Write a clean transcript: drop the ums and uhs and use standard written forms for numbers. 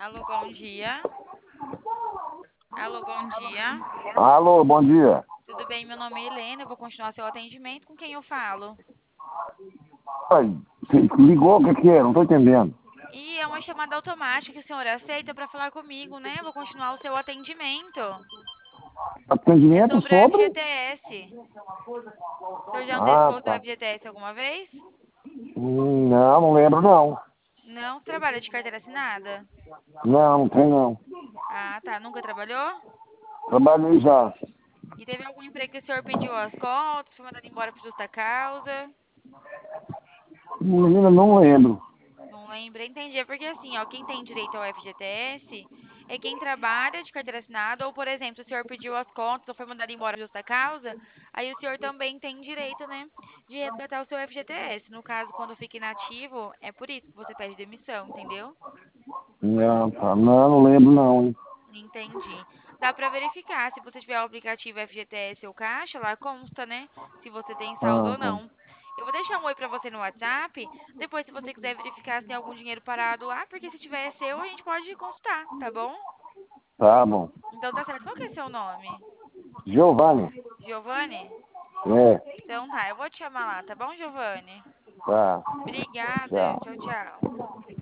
Alô, bom dia. Alô, bom dia. Alô, bom dia. Tudo bem? Meu nome é Helena. Eu vou continuar seu atendimento. Com quem eu falo? Ai, você ligou, o que é? Não tô entendendo. E é uma chamada automática que o senhor aceita para falar comigo, né? Eu vou continuar o seu atendimento. É Atendimento sobre o sobre? FGTS. O senhor já Ah, antecipou seu tá. FGTS alguma vez? Não, não lembro não. Não? Você trabalha de carteira assinada? Não, não tem não. Ah, tá. Nunca trabalhou? Trabalhei já. E teve algum emprego que o senhor pediu as contas, foi mandado embora por justa causa? Menina, não lembro. Não lembro, entendi. É porque assim, ó, quem tem direito ao FGTS é quem trabalha de carteira assinada, ou, por exemplo, o senhor pediu as contas ou foi mandado embora por justa causa, aí o senhor também tem direito, né, de resgatar o seu FGTS. No caso, quando fica inativo, é por isso que você pede demissão, entendeu? Não, tá. Não, não lembro não, hein. Entendi. Dá pra verificar se você tiver o aplicativo FGTS ou Caixa, lá consta, né, se você tem saldo Ah, ou tá. não. Eu vou deixar um oi pra você no WhatsApp, depois se você quiser verificar se tem algum dinheiro parado lá, porque se tiver é seu, a gente pode consultar, tá bom? Tá bom. Então tá certo. Qual que é seu nome? Giovanni? Giovanni? É, Então tá, eu vou te chamar lá, tá bom, Giovanni? tá. Obrigada. Tchau. Tchau, tchau.